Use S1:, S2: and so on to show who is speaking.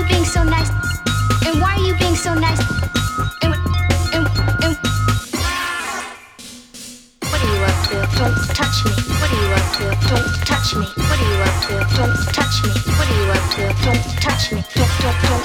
S1: being so nice? And why are you being so nice? And what are you up to? Don't touch me. What are you up to? Don't touch me. What are you up to? Don't touch me. What are you up to? Don't touch me. Don't